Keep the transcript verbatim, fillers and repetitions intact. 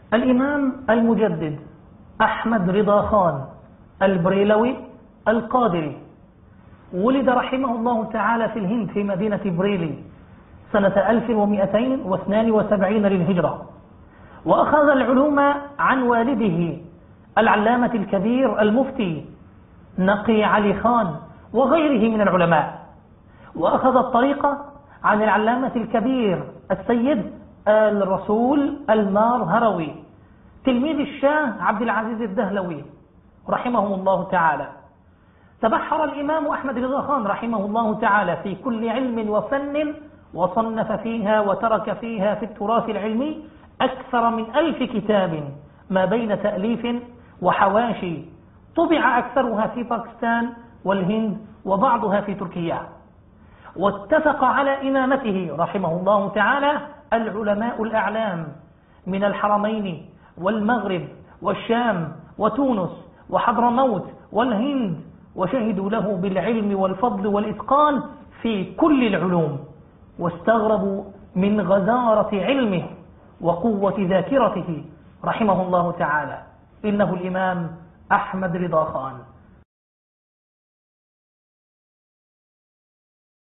الإمام المجدد أحمد رضا خان البريلوي القادري ولد رحمه الله تعالى في الهند في مدينة بريلي سنة ألف ومئتين واثنين وسبعين للهجرة، وأخذ العلوم عن والده العلامة الكبير المفتي نقي علي خان وغيره من العلماء، وأخذ الطريقة عن العلامة الكبير السيد الرسول المار هروي تلميذ الشاه عبد العزيز الدهلوي رحمهم الله تعالى. تبحر الإمام أحمد رضا خان رحمه الله تعالى في كل علم وفن، وصنف فيها وترك فيها في التراث العلمي أكثر من ألف كتاب ما بين تأليف وحواشي، طبع أكثرها في باكستان والهند وبعضها في تركيا. واتفق على إمامته رحمه الله تعالى العلماء الأعلام من الحرمين والمغرب والشام وتونس وحضرموت والهند، وشهدوا له بالعلم والفضل والإتقان في كل العلوم، واستغربوا من غزارة علمه وقوة ذاكرته رحمه الله تعالى. إنه الإمام أحمد رضا خان.